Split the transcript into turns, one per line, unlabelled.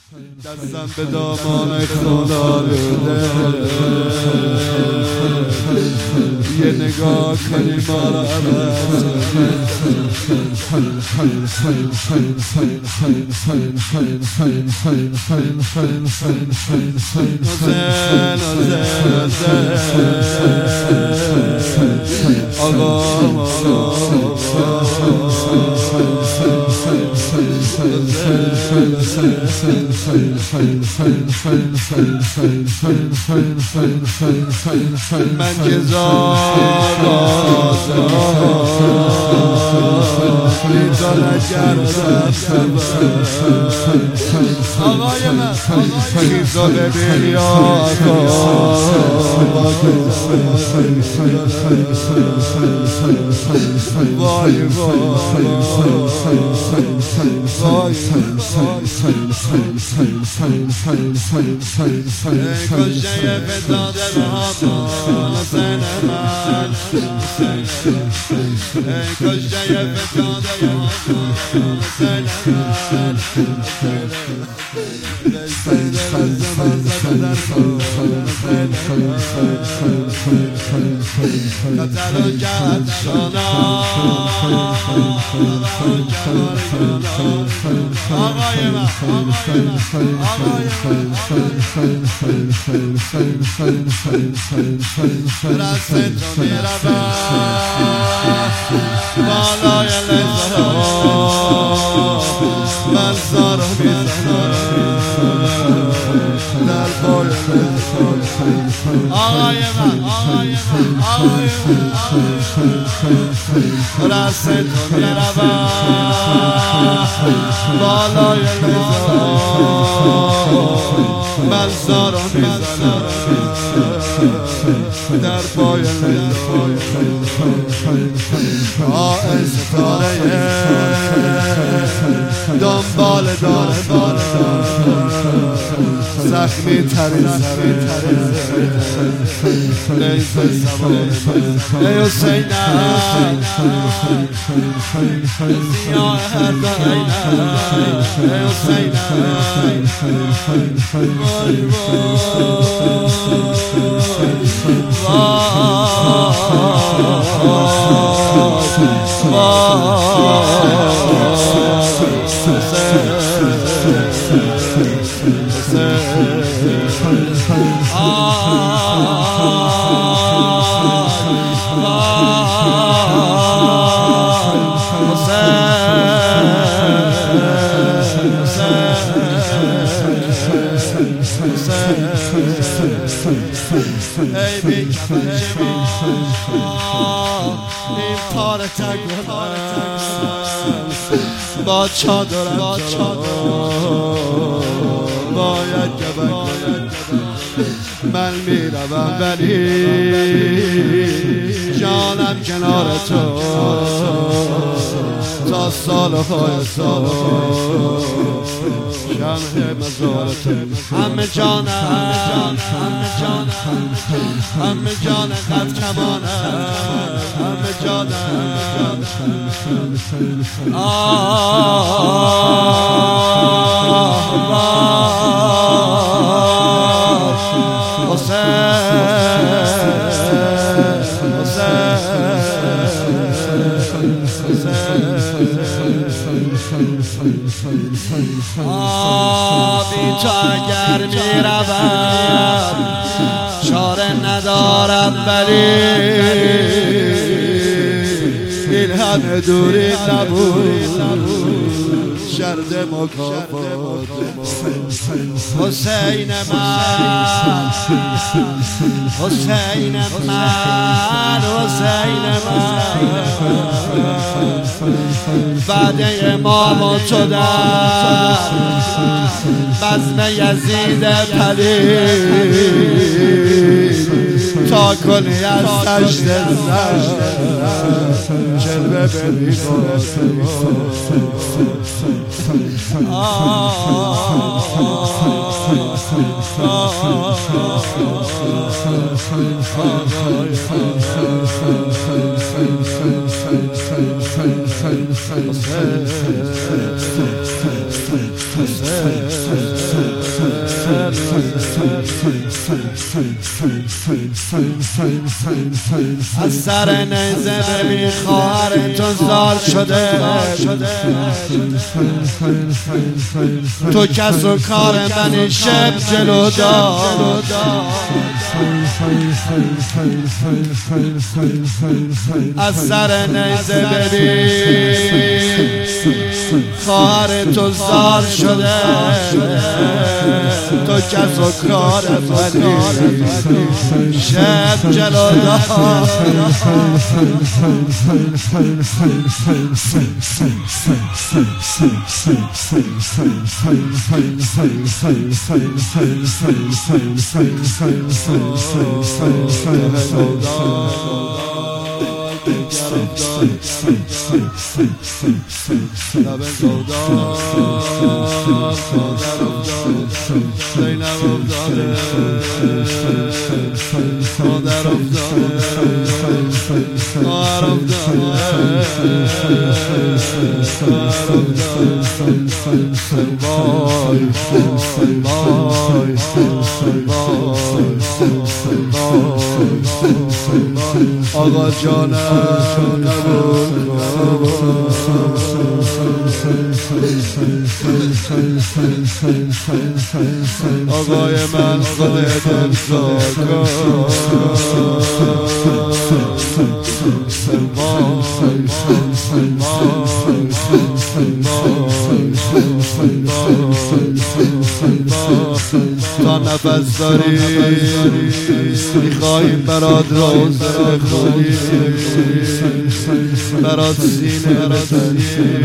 دستم به دامان خدا بده، یه نگاه کنی ما را عوض من که زاد آقای من خیزا ببین آقا وای کشته فزاده به همان حسین من، کشته فزاده به همان حسین من، قتل کرد شانا آقای من رسته تو میرم بالای لحظه من زارو میزنم در پای آقای من رسته تو میرم بالای لحظه من زارو میزنم در پای ستاره دنبال داره زخمی تری لیز سواره ای حسینم سیاه هر دارینم ای حسینم وای ای بی این تار تگرم با چادرم باید گبک من میروم ولی جانم کنار تو تا سالهای سال شمع مزارت همه جانم همه جانم قد کمانم همه جانم بی تو اگر میروم چاره ندارم ولی این همه دوری نبود شرط مکافات حسین من حسین من بعد امام و تو در بزم یزید پلید تا کنی از تشت زن جلوه ببین از سر نیزه ببین خواهر تو زار شده، تو کس و کار من شب جلو دار. از سر نیزه ببین خواهر تو زار شده، تو کس و کار من شب جلو دار. آقا جانم آقای من خودت ساکن تا نفس داری میخواییم برات روزه بخونیم، برات سینه بزنیم.